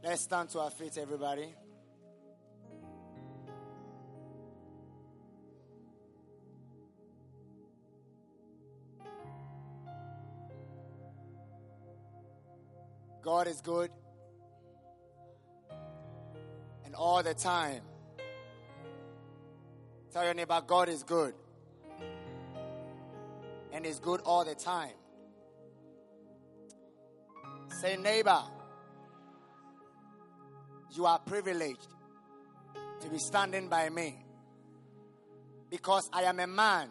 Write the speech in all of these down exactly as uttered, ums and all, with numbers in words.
Let's stand to our feet, everybody. God is good. And all the time. Tell your neighbor, God is good. And is good all the time. Say, neighbor, you are privileged to be standing by me because I am a man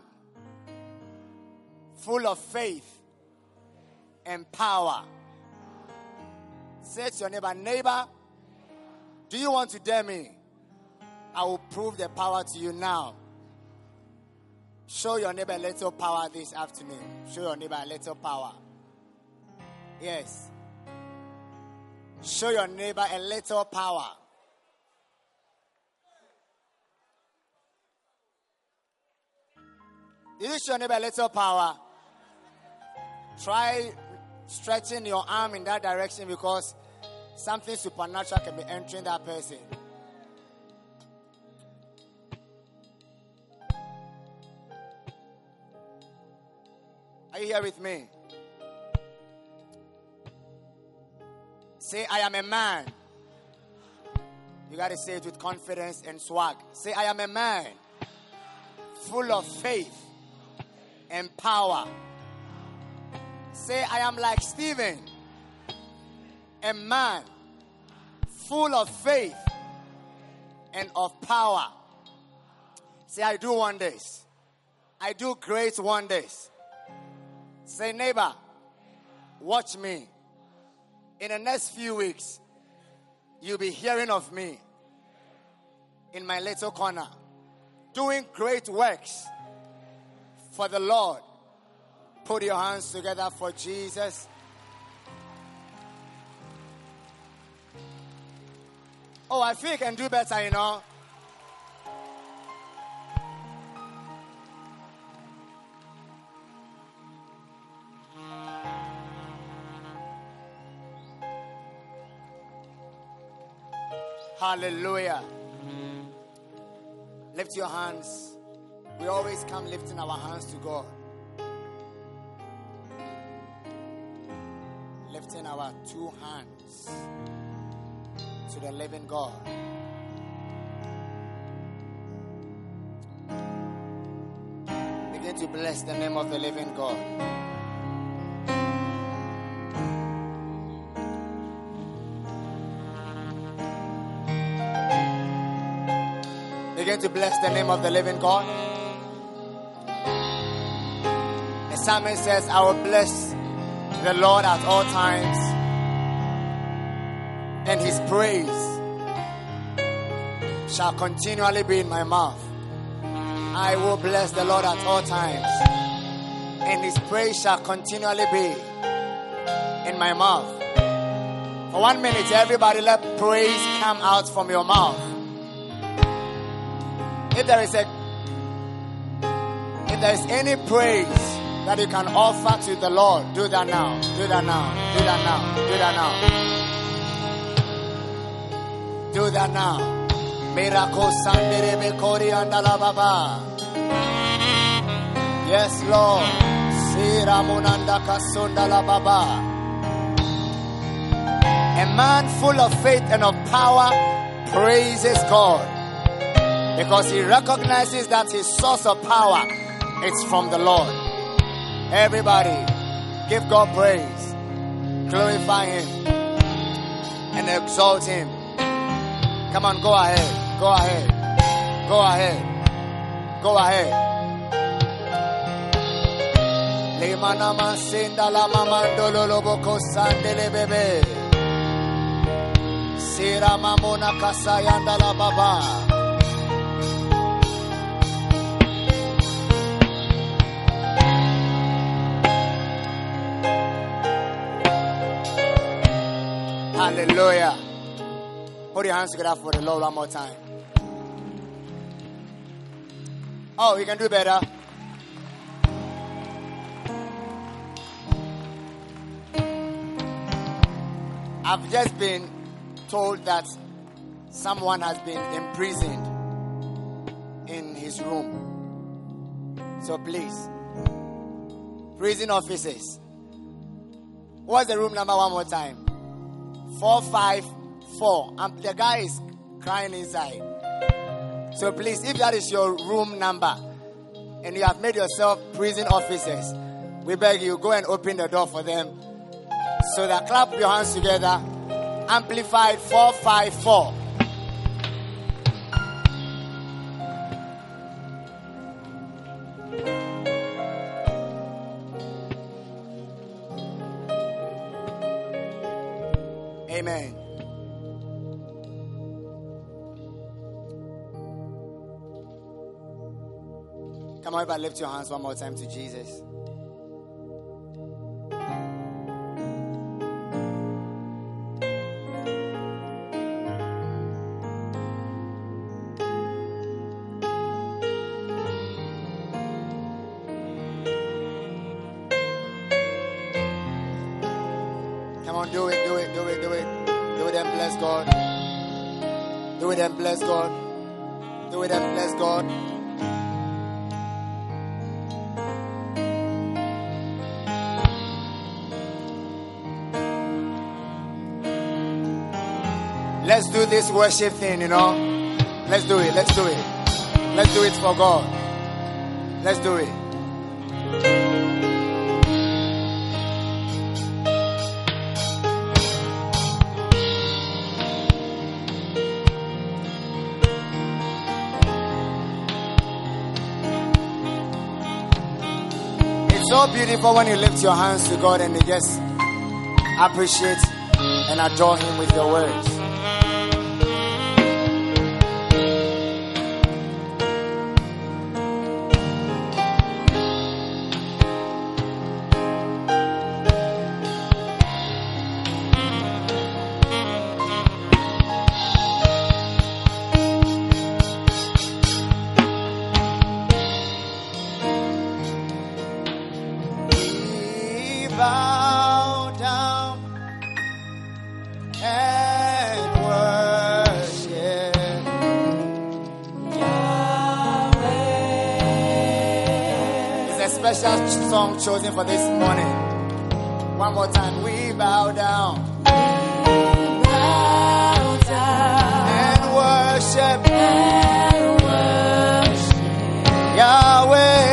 full of faith and power. Say to your neighbor, neighbor, do you want to dare me? I will prove the power to you now. Show your neighbor a little power this afternoon. Show your neighbor a little power. Yes. Show your neighbor a little power. Did you show your neighbor a little power? Try stretching your arm in that direction because something supernatural can be entering that person. Are you here with me? Say, I am a man. You got to say it with confidence and swag. Say, I am a man full of faith and power. Say, I am like Stephen, a man full of faith and of power. Say, I do wonders. I do great wonders. Say, neighbor, watch me. In the next few weeks, you'll be hearing of me in my little corner, doing great works for the Lord. Put your hands together for Jesus. Oh, I feel you can do better, you know. Hallelujah. Lift your hands. We always come lifting our hands to God. Lifting our two hands to the living God. Begin to bless the name of the living God. Begin to bless the name of the living God. The psalmist says, I will bless the Lord at all times, and his praise shall continually be in my mouth. I will bless the Lord at all times, and his praise shall continually be in my mouth. For one minute, everybody, let praise come out from your mouth. If there is a, if there is any praise that you can offer to the Lord, do that now. Do that now. Do that now. Do that now. Do that now. Miracle Sandere Bekori Andala Baba. Yes, Lord. Siramunanda Kasundala Baba. A man full of faith and of power praises God, because he recognizes that his source of power is from the Lord. Everybody, give God praise, glorify him, and exalt him. Come on, go ahead, go ahead, go ahead, go ahead. Lemanama senda la mamandolo loboko sandele bebe. Sira mamona kasayanda la baba. Hallelujah. Put your hands together for the Lord one more time. Oh, you can do better. I've just been told that someone has been imprisoned in his room. So please, prison officers, what's the room number one more time? four five four. Um, the guy is crying inside. So please, if that is your room number and you have made yourself prison officers, we beg you, go and open the door for them. So that, clap your hands together. Amplified four five four. Amen. Come on, everybody, lift your hands one more time to Jesus. Come on, do it, do it, do it, do it. Do it and bless God. Do it and bless God. Do it and bless God. Let's do this worship thing, you know. Let's do it, let's do it. Let's do it for God. Let's do it. It's so beautiful when you lift your hands to God and you just appreciate and adore Him with your words. Bow down and worship Yahweh. It's a special song chosen for this morning. One more time. We bow down, we bow down and worship, and worship Yahweh.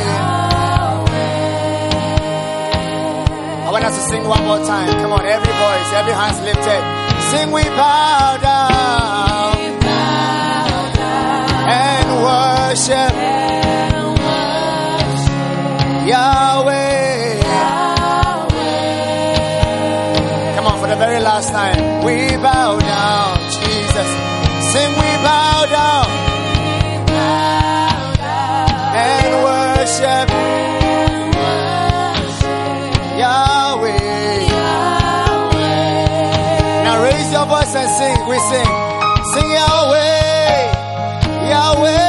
I want us to sing one more time. Come on, every voice, every hands lifted. Sing, we bow down, we bow down and worship, and worship Yahweh. Yahweh. Come on, for the very last time. We bow down, Jesus. Sing, we bow down, we bow down and worship Yahweh. Yahweh. Now raise your voice and sing. We sing. Sing Yahweh. Yahweh.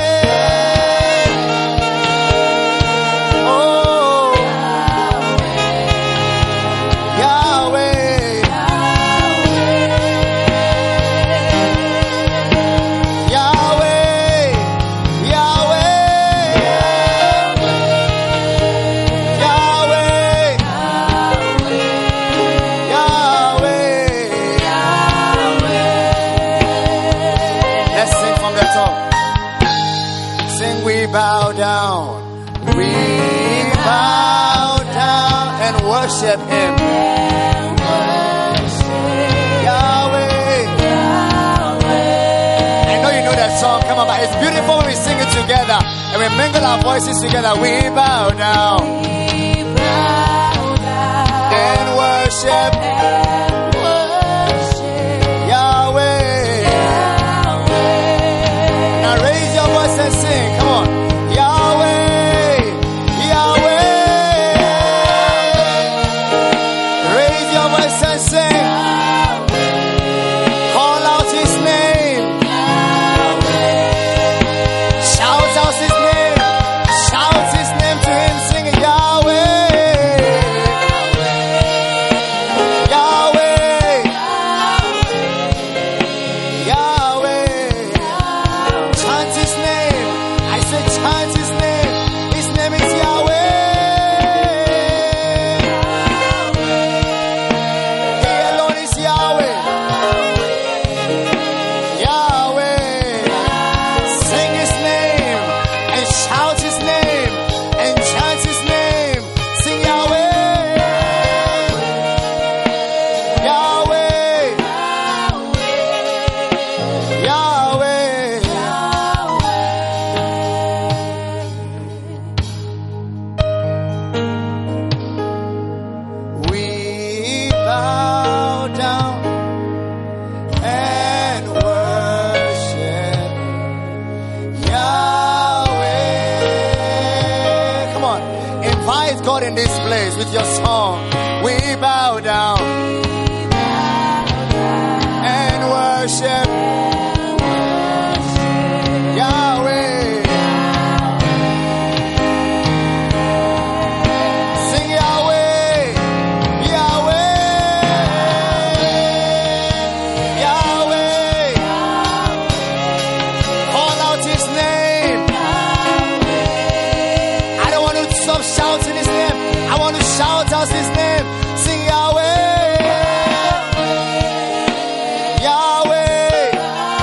Oh. Yahweh. Yahweh. Yahweh. We bow down, we bow down and worship Him. Yahweh. I know you know that song, come on, but it's beautiful when we sing it together and we mingle our voices together. We bow down and worship Yahweh. Now raise your voice and sing, come on. Yahweh. with your song. We bow down and worship Yahweh. Sing Yahweh, Yahweh, Yahweh. Call out his name. I don't want to stop shouting his name. I want to shout out his name. Sing Yahweh, Yahweh,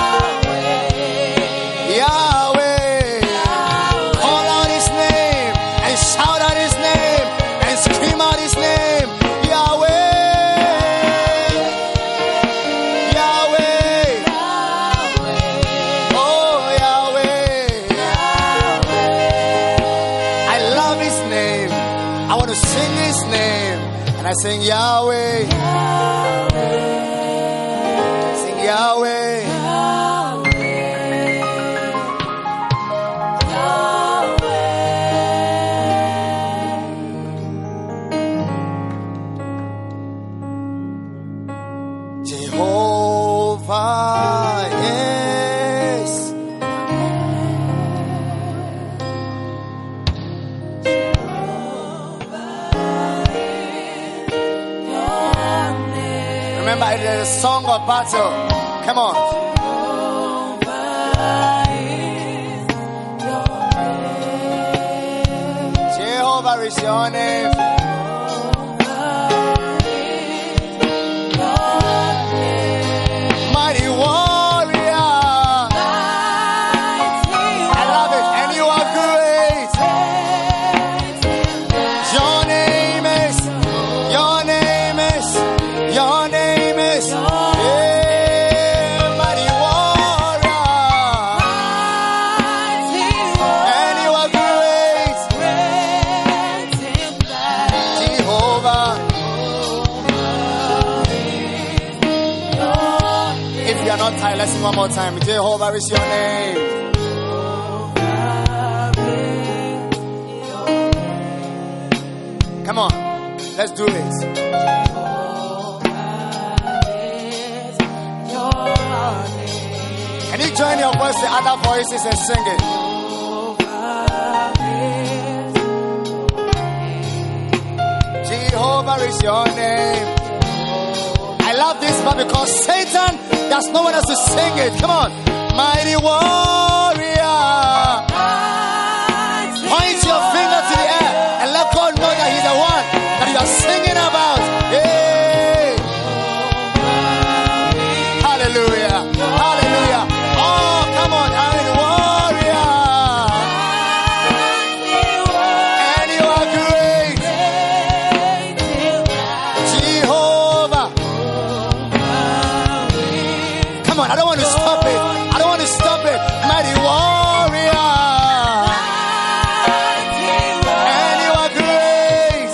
Yahweh. Call out his name and shout out his name and scream out his name. Yahweh, Yahweh, oh Yahweh. I love his name. I want to sing his name. And I sing Yahweh, sing Yahweh, Jehovah is Remember, it is a song of battle. Come on. Jehovah is your name. Mighty warrior. I love it. And you are great. Your name is, your name is, your name is, yeah, mighty warrior. And you are great. Jehovah. If you are not tired, let's sing one more time. Jehovah is your name. Come on, let's do this. Can you join your voice, the other voices, and sing it? Jehovah is your name. I love this part because Satan, there's no one else to sing it. Come on. Mighty warrior. Point your finger to the air and let God know that he's the one that you are singing about. Hey. Hallelujah. Hallelujah. Oh, come on. Mighty warrior. And you are great. Jehovah. Come on, I don't want to stop it. I don't want to stop it. Mighty warrior. And you are great.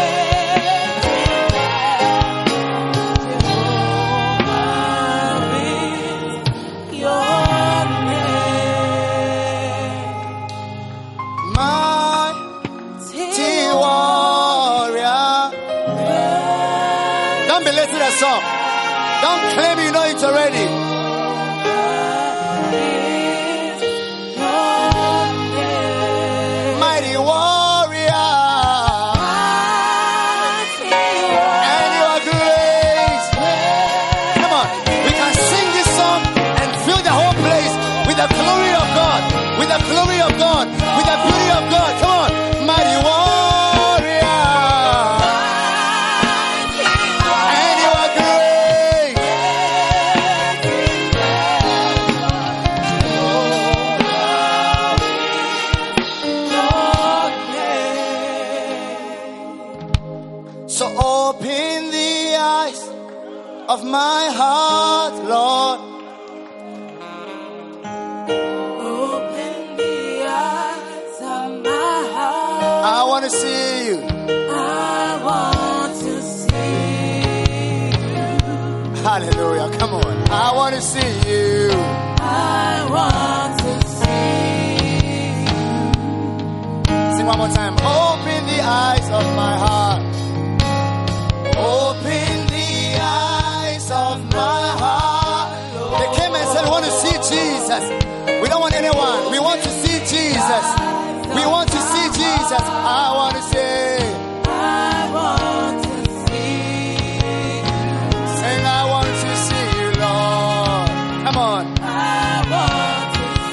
Mighty warrior. Don't be late to that song. Don't claim you know it already. Mighty warrior. And you are great. Come on. We can sing this song and fill the whole place with the glory of God. With the glory of God. With the beauty of God. Come on. Mighty warrior. And you are great. So open the eyes of my heart, Lord. Open the eyes of my heart. I want to see you. I want to see you. Hallelujah. Come on. I want to see you. I want to see you. Sing one more time. Open the eyes of my heart. Jesus, I want to see. I want to see. Sing, I want to see you, Lord. Come on. I want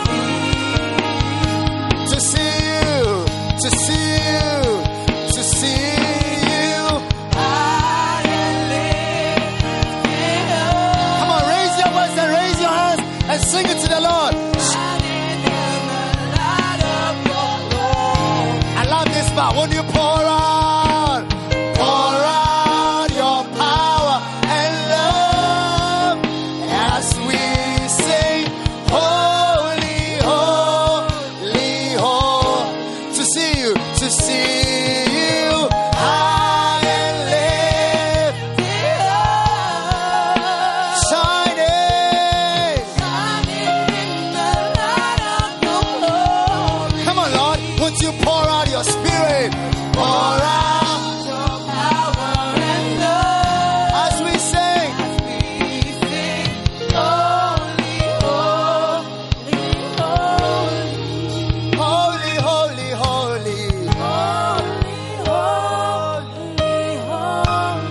To see you, to see you, to see you. high and lifted up. Come on, raise your voice and raise your hands and sing it to the Lord. Shining in the light of your glory. I love this part. When you pour out, pour out your power and love as we sing, holy, holy, holy. To see you, to see you, high and lifted up, shining. Shining in the light of your glory. Come on, Lord, won't you pour out your spirit? Pour out Your power and love. as we sing. We sing, holy, holy, holy. Holy, holy, holy. Holy, holy, holy.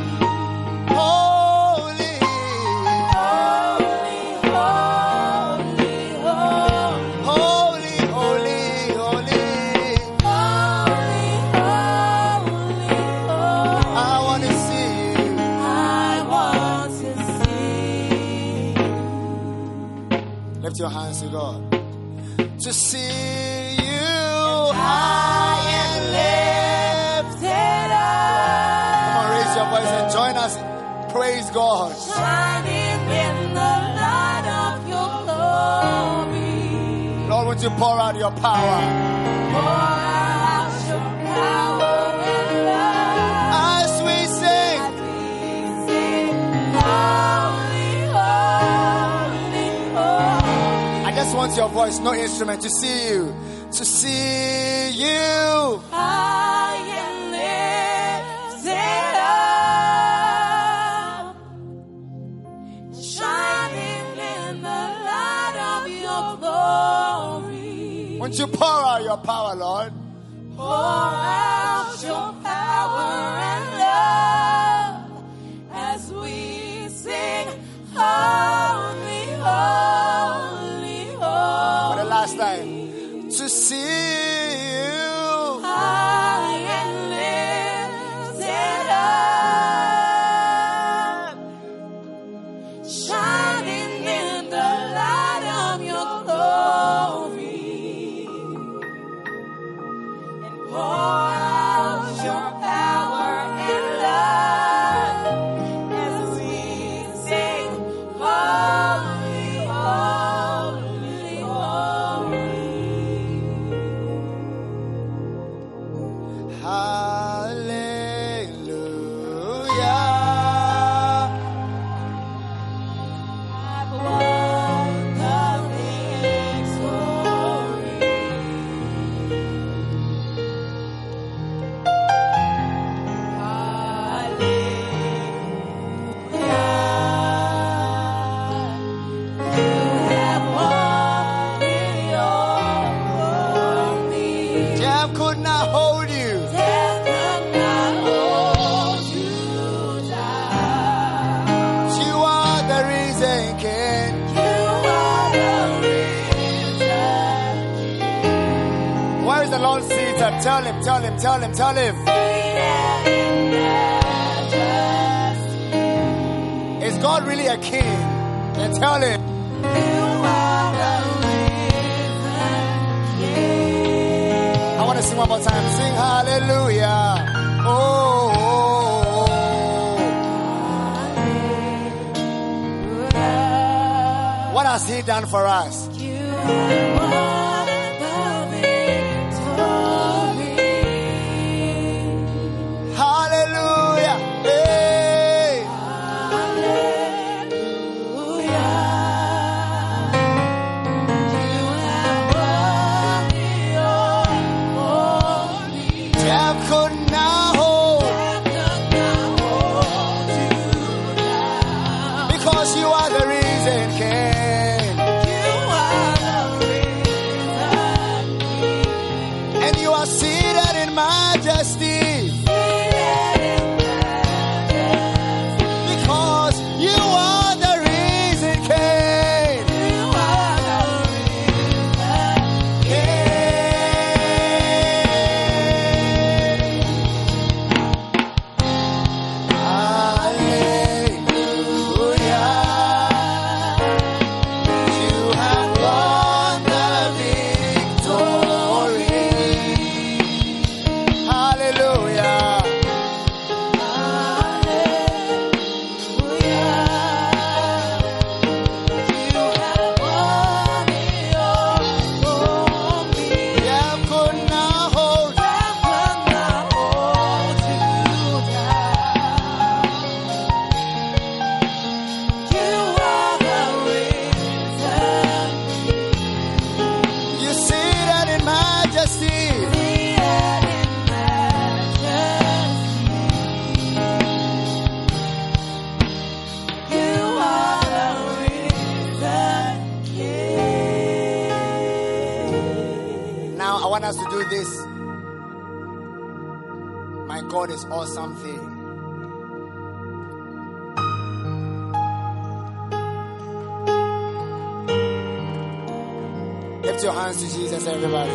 Holy. Holy, holy, holy. Holy, holy, holy. Holy, holy, holy. I want to see you. I want to see. Lift your hands to God. To see you high and lifted up. Come on, raise your voice and join us. Praise God. Shining in the light of your glory. Lord, would you pour out your power Pour out your power and love. as we sing? As we sing, holy, holy, holy. I just want your voice, no instrument, to see you. To see you. High and lifted up, shining in the light of your glory. Won't you pour out your power, Lord? Pour out your power and love as we sing, holy, holy, For the holy. last time. To see you. High and lifted up, shining in the light of your glory, and pour out your power and love as we sing, holy, holy, holy. Hallelujah. I've won the victory. Hallelujah. You have won it all for me. Death could not hold you. Death could not hold you down. You are the reason, King. You are the reason. Where is the Lord seated? Tell him, tell him, tell him, tell him. Seated in majesty. Is God really a king? Then tell him. You are the risen King. I want to sing one more time. Sing hallelujah. Oh, oh, oh. Hallelujah. What has he done for us? You have won the victory. Hallelujah. Hey. Hallelujah. You have won it all for me. Death could not hold. Death could not hold you down. Because you are the reason, King. You are the us to do this. My God is awesome thing. Lift your hands to Jesus, everybody.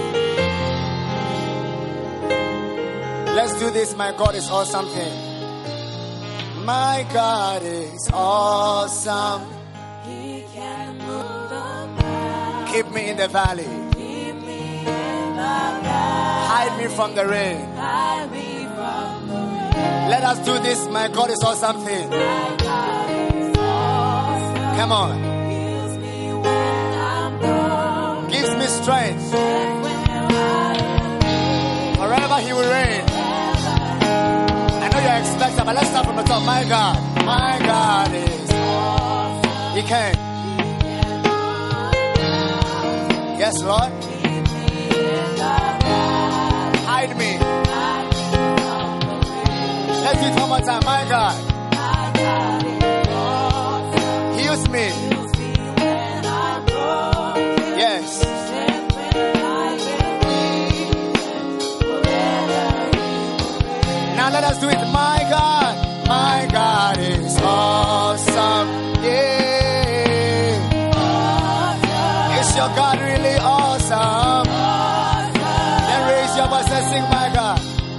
Let's do this. My God is awesome thing. My God is awesome. He can move the mountains. Keep me in the valley. Keep me in the valley. Hide me from the rain. Hide me from the rain. Let us do this. My God is awesome thing. My God is awesome. Come on. Heals me when I'm broken. Gives me strength. And when I am weak. Forever He will reign. I know you're expecting, but let's start from the top. My God, my God is awesome. He can. Yes, Lord. Hide me. Let's do it one more time. My God. Heals me. Yes. Now let us do it. My God, my God is awesome. Yeah. Is your God really awesome? Then raise your voice and sing, my God.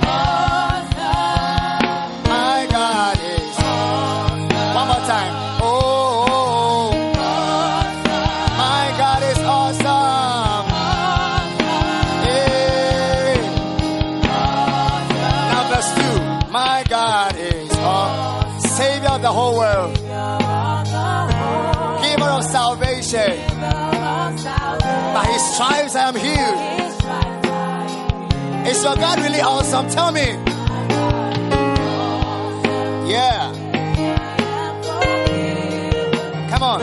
My God is awesome. One more time. Oh, oh, oh. My God is awesome. Yeah. Now verse two. My God is awesome. Savior of the whole world. Giver of salvation. By His stripes I am healed. Is your God really awesome? Tell me. Yeah. Come on.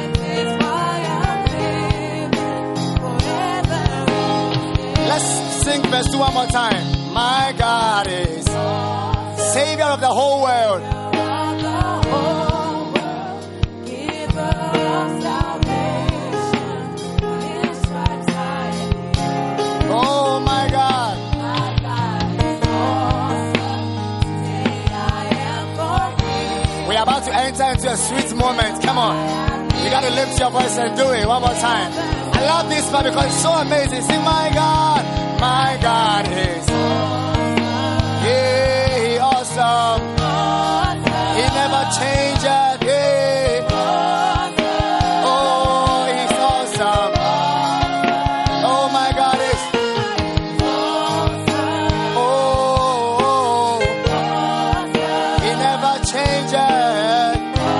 Let's sing verse two one more time. My God is Savior of the whole world. Oh my God. We are about to enter into a sweet moment. Come on. You got to lift your voice and do it one more time. I love this part because it's so amazing. Sing, my God. My God is yeah, He awesome. He never changes. Yeah. Oh, He's awesome. Oh, my God is oh, oh. He never changes.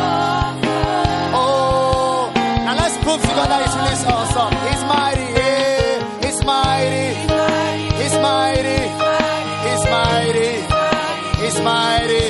Oh, now let's prove to God that He's really awesome. He's mighty. Yeah. He's mighty. He's mighty. He's mighty. He's mighty.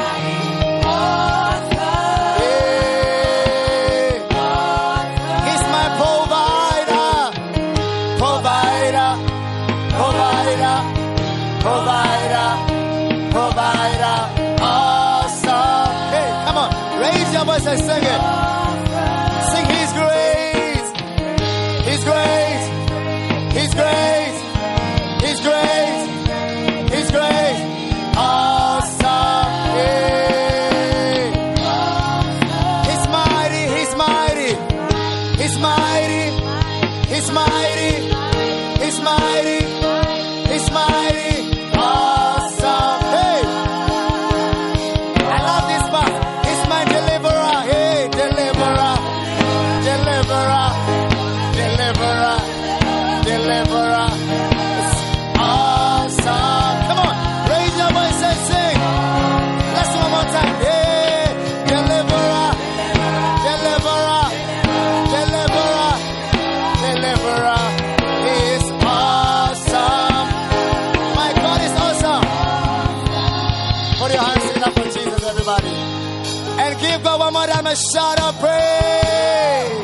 Yeah. He's my provider. Provider. Provider. Provider. Provider. Awesome. Hey, come on. Raise your voice and sing it. Sing He's great. He's great. He's great. He's great. He's great. Awesome. Yeah. He's mighty. He's mighty. He's mighty. He's mighty. He's mighty. He's mighty. Awesome. Hey. I love this part. He's my deliverer. Hey, deliverer. Deliverer. Deliverer. Deliverer. It's awesome. Come on. Raise your voice and sing. Let's do one more time. Yeah. Deliverer. Deliverer. Deliverer. Deliverer. He is awesome. My God is awesome. Put your hands together for Jesus, everybody. And give God one more time a shout of praise.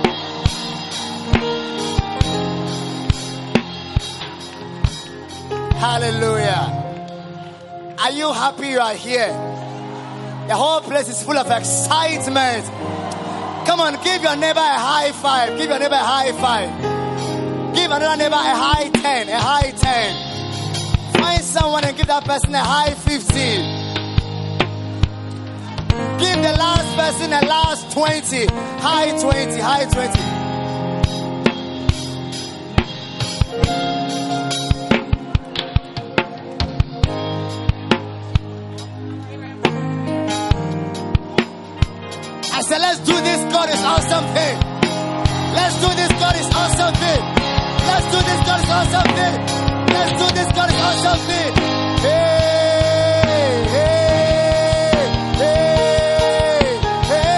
Hallelujah. Are you happy you are here? The whole place is full of excitement. Come on, give your neighbor a high five. Give your neighbor a high five. Give another neighbor a high ten, a high ten. Find someone and give that person a high fifteen. Give the last person a last twenty, high twenty, high twenty. I said, let's do this. God is awesome thing. Let's do this. God is awesome thing. Let's do this. God is awesome thing. Let's do this. God is awesome thing. Hey, hey, hey, hey, hey, hey,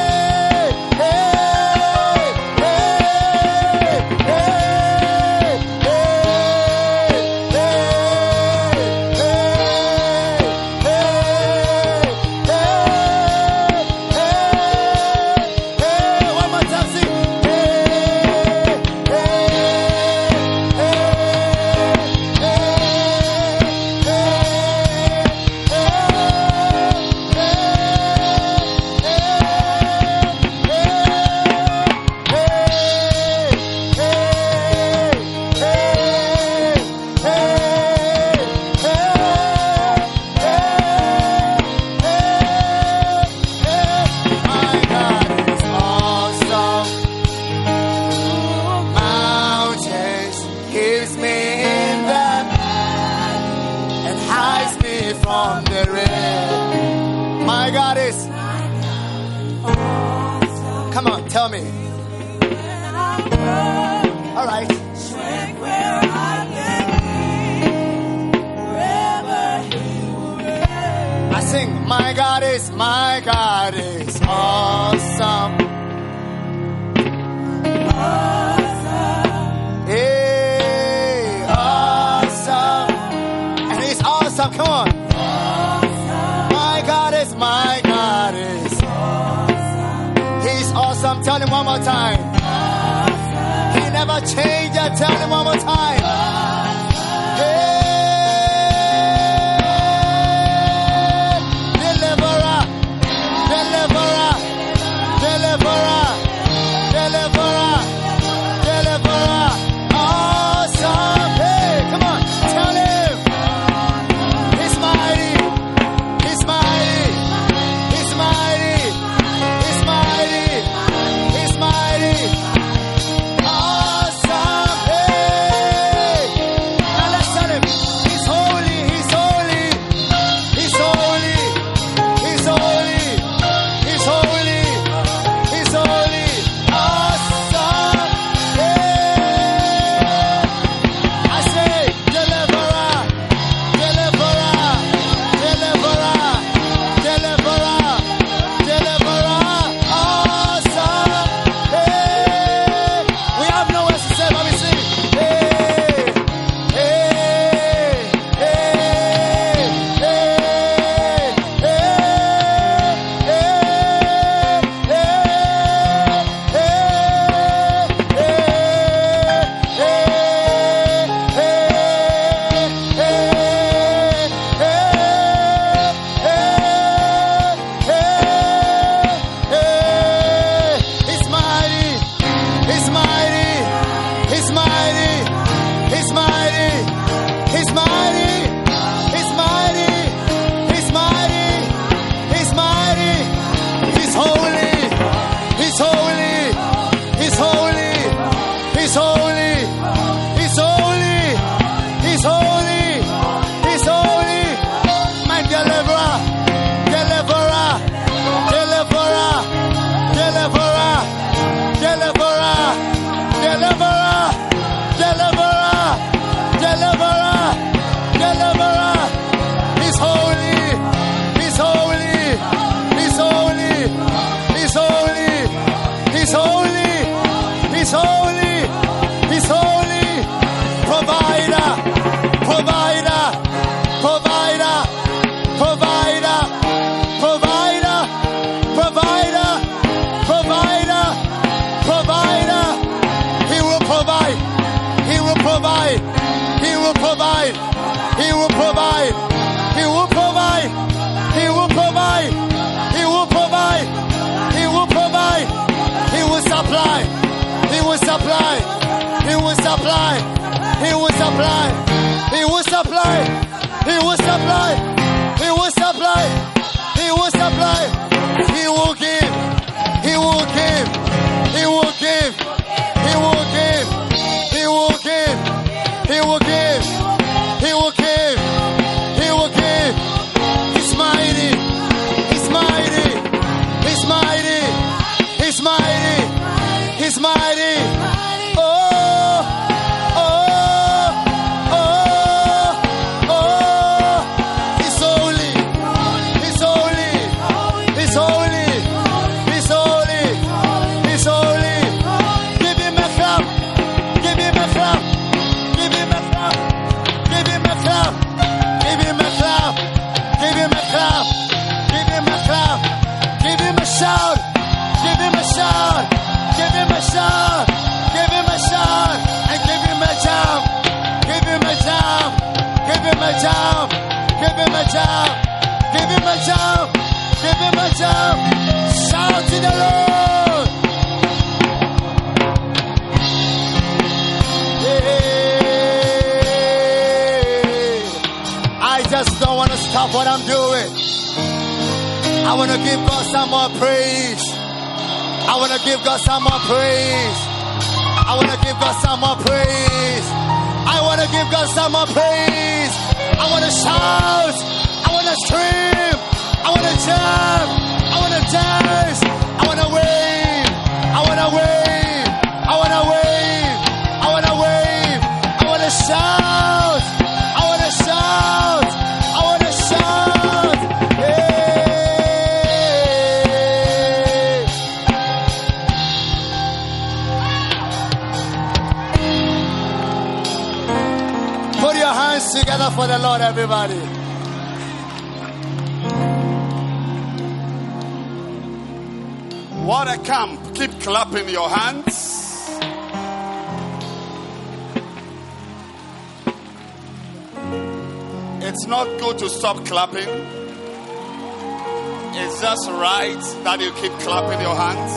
tell me. All right. I sing, my God is, my God is awesome. Awesome. Hey, awesome. And he's awesome. Come on. Awesome. My God is, my God is awesome. Tell him one more time. Awesome. He never changed it. Tell him one more time. Awesome. Hey, deliverer, deliverer, deliverer, deliverer, deliverer. Awesome. Hey, come on. Tell him. He's mighty. He's mighty. He's mighty. He's mighty. He's mighty, awesome, hey, supply. He will supply. He will supply. He will supply. He will supply. He will supply. He will give. He will give. He will give. He will give. He will give. He will give. He will give. He will give. He's mighty. He's mighty. He's mighty. He's mighty. He's mighty. Oh, oh, oh, oh. He's holy. He's holy. He's holy. He's holy. He's holy. Give him a clap. Give him a clap. Give him a clap. Give him a clap. Give him a clap. Give him a clap. Give him a clap. Give him a shout. Give him a shout. Give him a shout. Give him a shout. And give him a jump. Give him a jump. Give him a jump. Give him a jump. Give him a jump. Give him a jump. Shout to the Lord. Hey. I just don't want to stop what I'm doing. I want to give God some more praise. I want to give God some more praise. I want to give God some more praise. I want to give God some more praise. I want to shout. I want to scream. I want to jump. I want to dance. I want to wave. I want to wave. I want to wave. I want to wave. I want to shout. I want to shout. I want to shout. Hey. Put your hands together for the Lord, everybody. What a camp. Keep clapping your hands. It's not good to stop clapping. It's just right that you keep clapping your hands.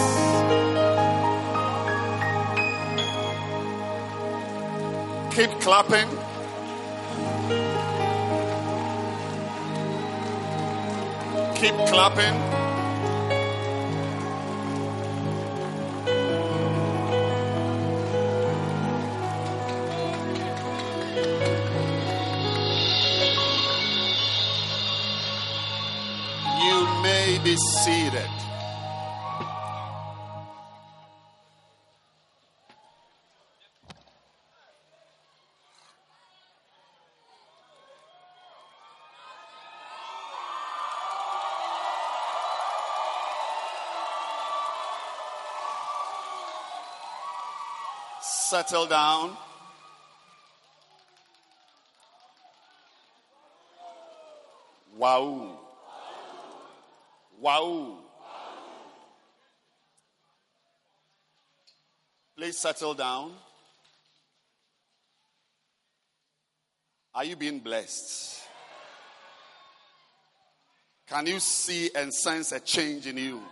Keep clapping. Keep clapping. You may be seated. Settle down. Wow. Wow. Please settle down. Are you being blessed? Can you see and sense a change in you?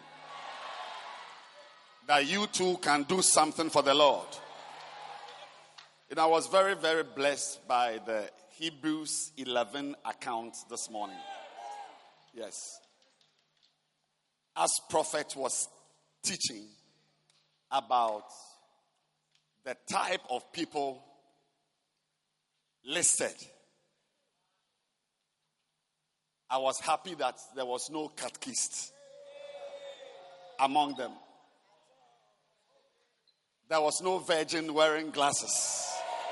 That you too can do something for the Lord. You know, I was very, very blessed by the Hebrews eleven account this morning. Yes. As prophet was teaching about the type of people listed, I was happy that there was no catechist among them. There was no virgin wearing glasses.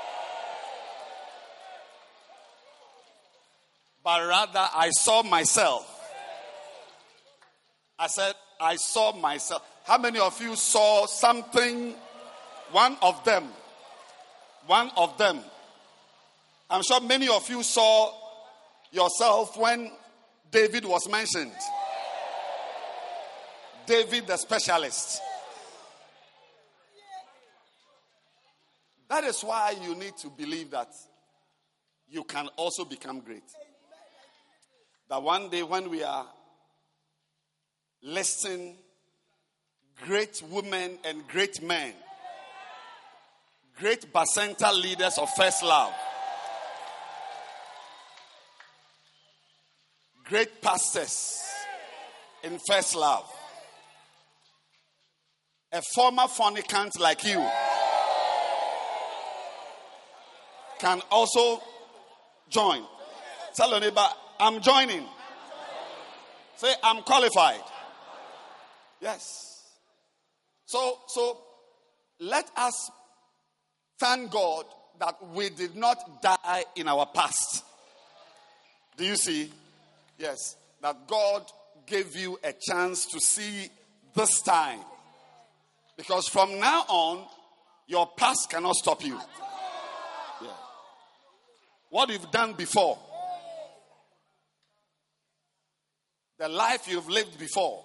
But rather, I saw myself. I said, I saw myself. How many of you saw something? One of them. One of them. I'm sure many of you saw yourself when David was mentioned. David the specialist. That is why you need to believe that you can also become great. That one day when we are listing great women and great men, great Bacenta leaders of First Love, great pastors in First Love, a former fornicant like you can also join. Tell your neighbor, I'm joining. Say, I'm qualified. Yes. So, so let us thank God that we did not die in our past. Do you see? Yes. That God gave you a chance to see this time. Because from now on, your past cannot stop you. Yeah. What you've done before, the life you've lived before,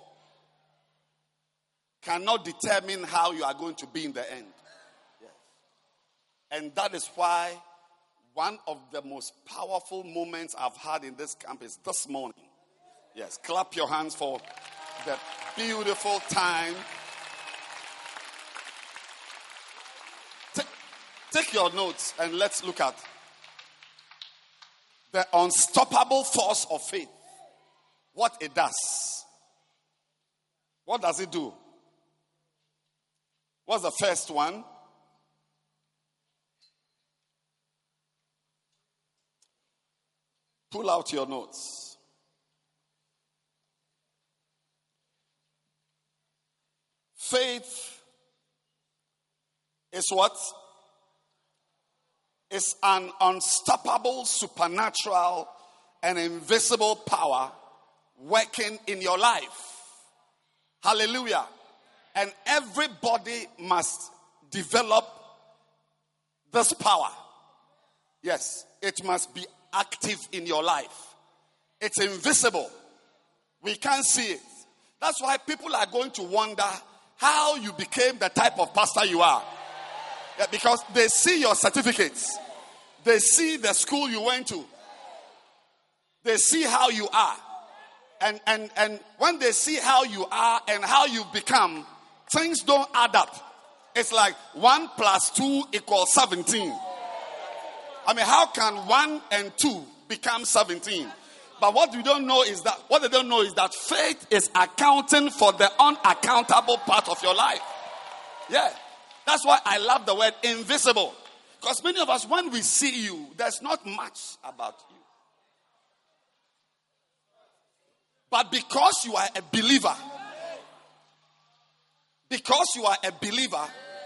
cannot determine how you are going to be in the end. Yes. And that is why one of the most powerful moments I've had in this camp is this morning. Yes, clap your hands for the beautiful time. Take, take your notes and let's look at the unstoppable force of faith. What it does. What does it do? What's the first one? Pull out your notes. Faith is what? It's an unstoppable, supernatural, and invisible power working in your life. Hallelujah. And everybody must develop this power. Yes, it must be active in your life. It's invisible. We can't see it. That's why people are going to wonder how you became the type of pastor you are. Yeah, because they see your certificates. They see the school you went to. They see how you are. And, and, and when they see how you are and how you've become, things don't add up. It's like one plus two equals seventeen. I mean, how can one and two become seventeen? But what we don't know is that, what they don't know is that faith is accounting for the unaccountable part of your life. Yeah. That's why I love the word invisible. Because many of us, when we see you, there's not much about you. But because you are a believer, because you are a believer,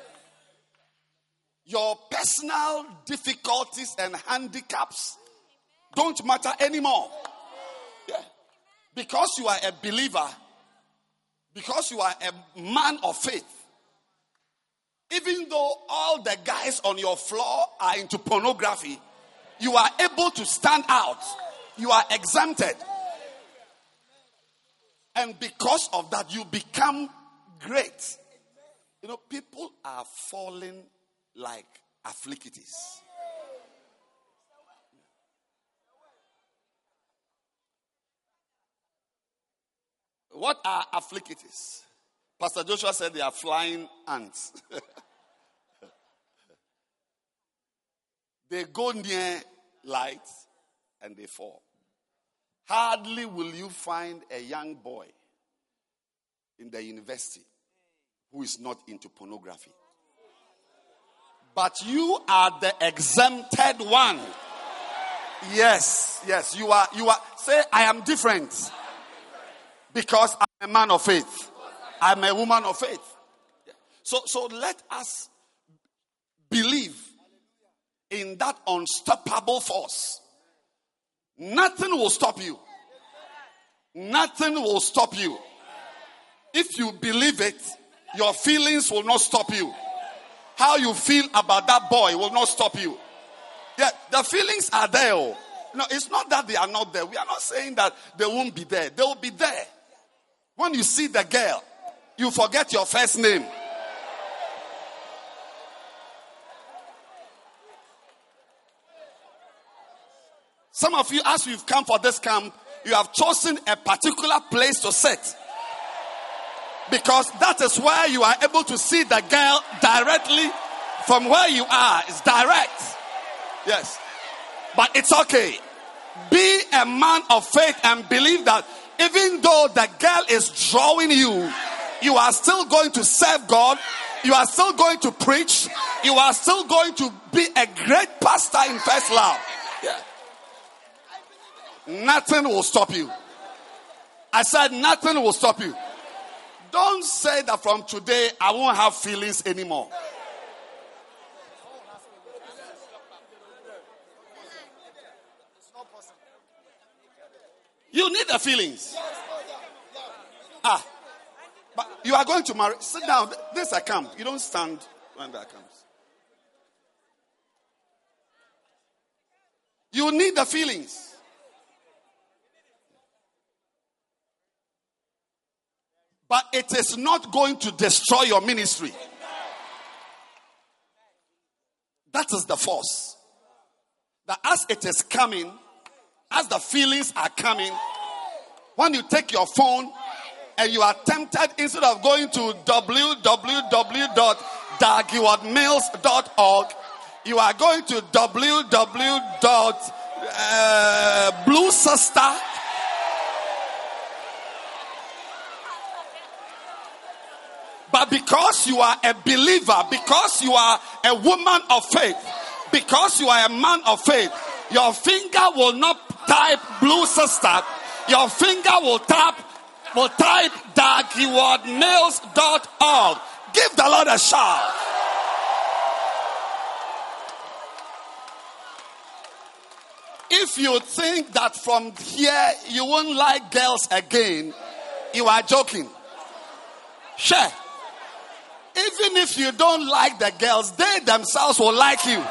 your personal difficulties and handicaps don't matter anymore. Yeah. Because you are a believer, because you are a man of faith, even though all the guys on your floor are into pornography, you are able to stand out. You are exempted. And because of that, you become great. You know, people are falling like afflictities. What are afflictities? Pastor Joshua said they are flying ants. They go near light and they fall. Hardly will you find a young boy in the university who is not into pornography. But you are the exempted one. Yes, yes, you are, you are. Say, I am different. Because I'm a man of faith. I'm a woman of faith. So, so let us believe in that unstoppable force. Nothing will stop you. Nothing will stop you. If you believe it, your feelings will not stop you. How you feel about that boy will not stop you. Yeah, the feelings are there. No, it's not that they are not there. We are not saying that they won't be there. They will be there. When you see the girl, you forget your first name. Some of you, as you've come for this camp, you have chosen a particular place to sit. Because that is where you are able to see the girl directly from where you are is direct. Yes. But it's okay. Be a man of faith and believe that even though the girl is drawing you, you are still going to serve God. You are still going to preach. You are still going to be a great pastor in First Love. Yeah. Nothing will stop you. I said nothing will stop you. Don't say that from today I won't have feelings anymore. You need the feelings. Ah. But you are going to marry. Sit down. This is a camp. You don't stand when that comes. You need the feelings. But it is not going to destroy your ministry. That is the force. That as it is coming, as the feelings are coming, when you take your phone and you are tempted, instead of going to w w w dot dargiward mills dot org, you are going to w w w dot blue sister. But because you are a believer, because you are a woman of faith, because you are a man of faith, your finger will not type blue sister. Your finger will tap, will type dargiward mills dot org. Give the Lord a shout. If you think that from here you won't like girls again, you are joking. Sure. Even if you don't like the girls, they themselves will like you.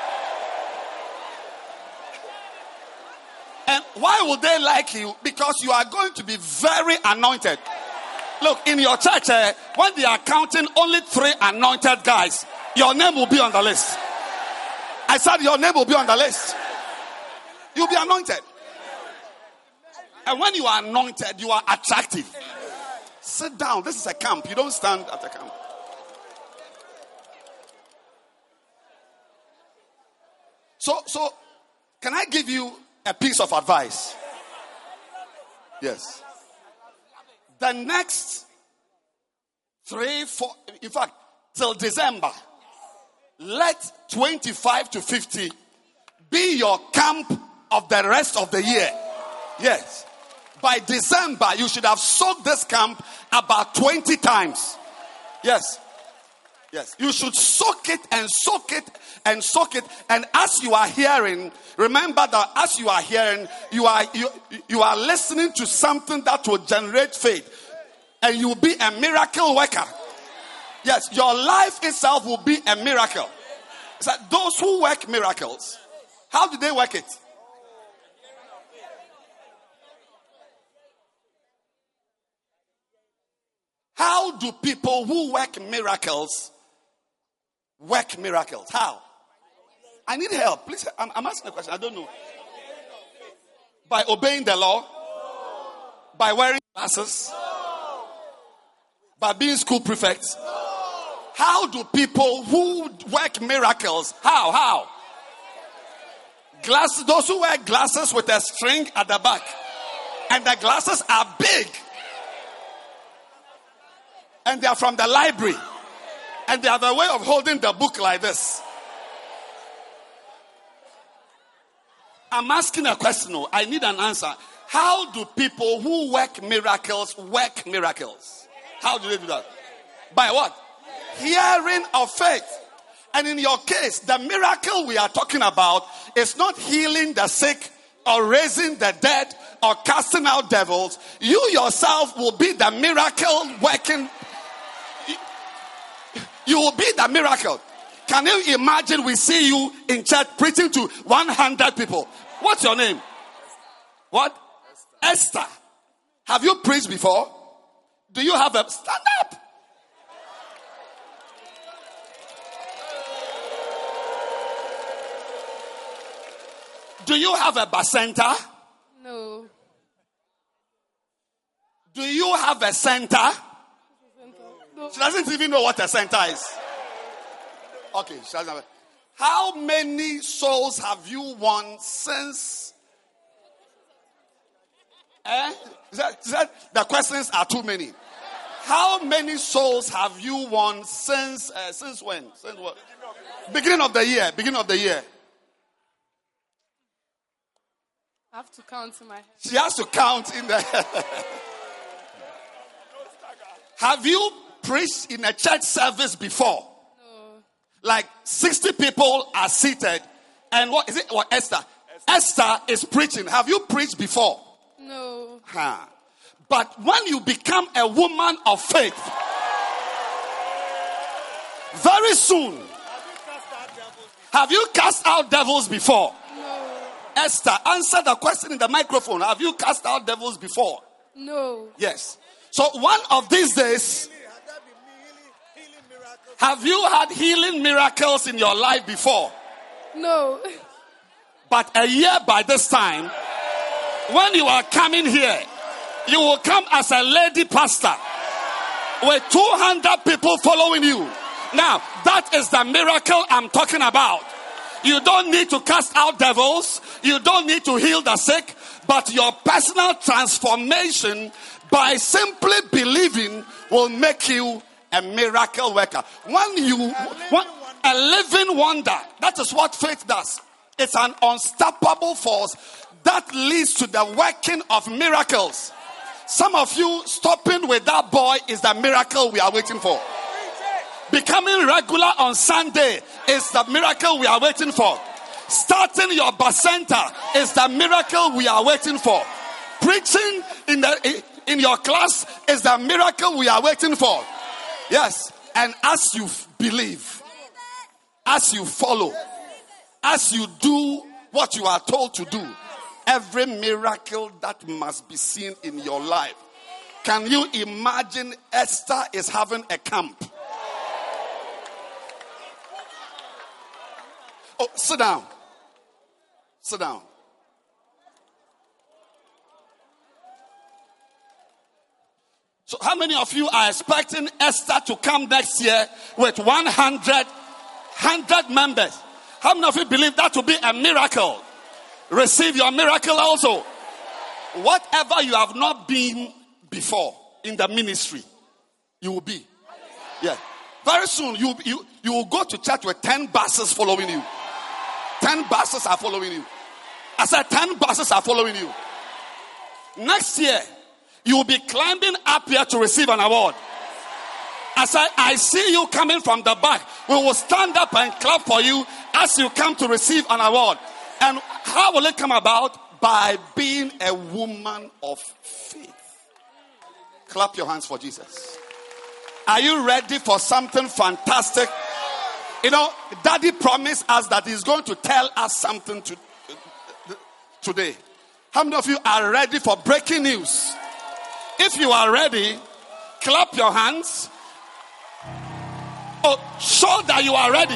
And why would they like you? Because you are going to be very anointed. Look, in your church, eh, when they are counting only three anointed guys, your name will be on the list. I said your name will be on the list. You'll be anointed. And when you are anointed, you are attractive. Sit down. This is a camp. You don't stand at a camp. So, so, can I give you a piece of advice? Yes. The next three, four, in fact, till December, let twenty-five to fifty be your camp of the rest of the year. Yes. By December, you should have soaked this camp about twenty times. Yes. Yes. You should soak it and soak it and soak it. And as you are hearing, remember that as you are hearing, you are you, you are listening to something that will generate faith. And you will be a miracle worker. Yes, your life itself will be a miracle. So those who work miracles, how do they work it? How do people who work miracles work miracles? How? I need help. Please, I'm, I'm asking a question. I don't know. By obeying the law? By wearing glasses? By being school prefects? How do people who work miracles, how, how? Glasses, those who wear glasses with a string at the back. And the glasses are big. And they are from the library. And they have a way of holding the book like this. I'm asking a question. I need an answer. How do people who work miracles work miracles? How do they do that? By what? Hearing of faith. And in your case, the miracle we are talking about is not healing the sick or raising the dead or casting out devils. You yourself will be the miracle working. You will be the miracle. Can you imagine we see you in church preaching to one hundred people? What's your name? What? Esther. Esther. Have you preached before? Do you have a... Stand up. Do you have a bacenta? No. Do you have a center? No. She doesn't even know what a center is. Okay, Shazam. How many souls have you won since? Eh? Is that, is that, the questions are too many. How many souls have you won since? Uh, since when? Since what? Beginning of the year. Beginning of the year. I have to count in my head. She has to count in the. Have you preached in a church service before? No. Like sixty people are seated, and what is it? What Esther? Esther, Esther is preaching. Have you preached before? No. Huh. But when you become a woman of faith, very soon, have you cast out devils before? No. Esther, answer the question in the microphone. Have you cast out devils before? No. Yes. So one of these days, have you had healing miracles in your life before? No. But a year by this time, when you are coming here, you will come as a lady pastor with two hundred people following you. Now, that is the miracle I'm talking about. You don't need to cast out devils. You don't need to heal the sick. But your personal transformation by simply believing will make you a miracle worker. When you, when, a living wonder. That is what faith does. It's an unstoppable force that leads to the working of miracles. Some of you stopping with that boy is the miracle we are waiting for. Becoming regular on Sunday is the miracle we are waiting for. Starting your bacenta is the miracle we are waiting for. Preaching in the in your class is the miracle we are waiting for. Yes, and as you believe, as you follow, as you do what you are told to do, every miracle that must be seen in your life. Can you imagine Esther is having a camp? Oh, sit down. Sit down. So how many of you are expecting Esther to come next year with one hundred, one hundred members? How many of you believe that will be a miracle? Receive your miracle also. Whatever you have not been before in the ministry, you will be. Yeah. Very soon you, you, you will go to church with ten buses following you. Ten buses are following you. I said ten buses are following you. Next year, you will be climbing up here to receive an award. I said, I see you coming from the back. We will stand up and clap for you as you come to receive an award. And how will it come about? By being a woman of faith. Clap your hands for Jesus. Are you ready for something fantastic? You know, Daddy promised us that he's going to tell us something to, uh, today. How many of you are ready for breaking news? If you are ready, clap your hands. Oh, show that you are ready.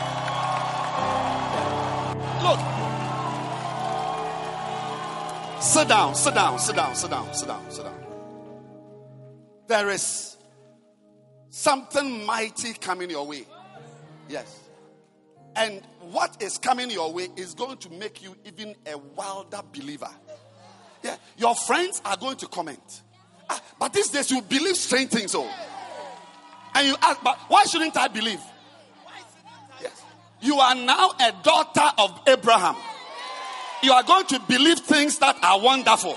Look. Sit down, sit down, sit down, sit down, sit down, sit down. There is something mighty coming your way. Yes. And what is coming your way is going to make you even a wilder believer. Yeah. Your friends are going to comment. Ah, but these days you believe strange things. Oh. And you ask, but why shouldn't I believe? Yes. You are now a daughter of Abraham. You are going to believe things that are wonderful.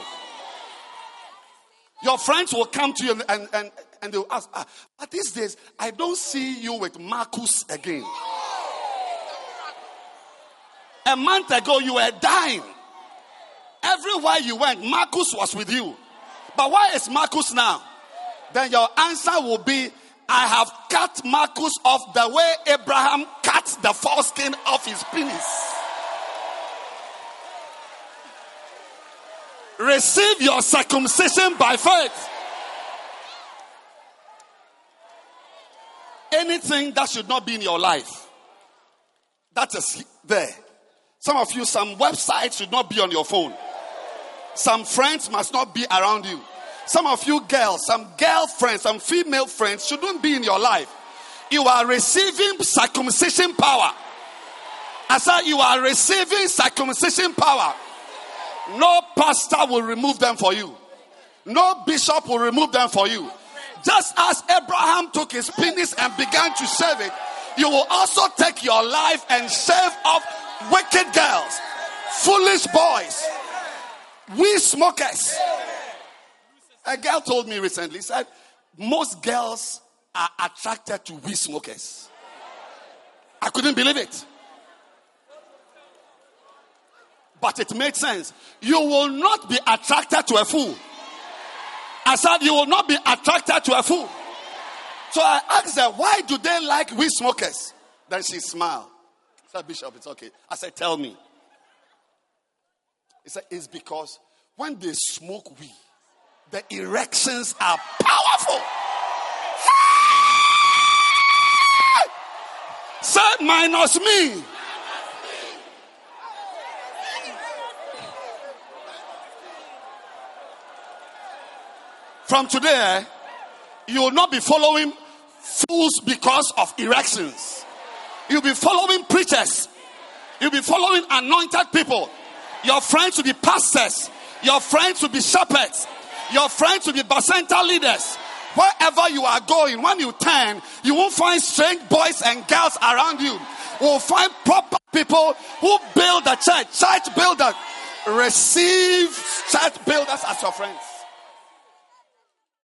Your friends will come to you and, and, and, and they will ask, ah, but these days I don't see you with Marcus again. A month ago you were dying. Everywhere you went, Marcus was with you. But why is Marcus now? Then your answer will be, I have cut Marcus off the way Abraham cut the foreskin off his penis. Receive your circumcision by faith. Anything that should not be in your life, that is there. Some of you, some websites should not be on your phone. Some friends must not be around you. Some of you girls, some girlfriends, some female friends shouldn't be in your life. you are receiving circumcision power. I said you are receiving circumcision power. No pastor will remove them for you. No bishop will remove them for you. Just as Abraham took his penis and began to shave it, you will also take your life and shave off wicked girls, foolish boys, weed smokers. A girl told me recently, said, most girls are attracted to weed smokers. I couldn't believe it. But it made sense. You will not be attracted to a fool. I said you will not be attracted to a fool. So I asked her, why do they like weed smokers? Then she smiled. I said, Bishop, it's okay. I said, tell me. He said, it's because when they smoke weed, the erections are powerful. Said minus me. From today, you will not be following fools because of erections. You'll be following preachers. You'll be following anointed people. Your friends will be pastors. Your friends will be shepherds. Your friends will be bacenta leaders. Wherever you are going, when you turn, you won't find strange boys and girls around you. You will find proper people who build the church. Church builders. Receive church builders as your friends.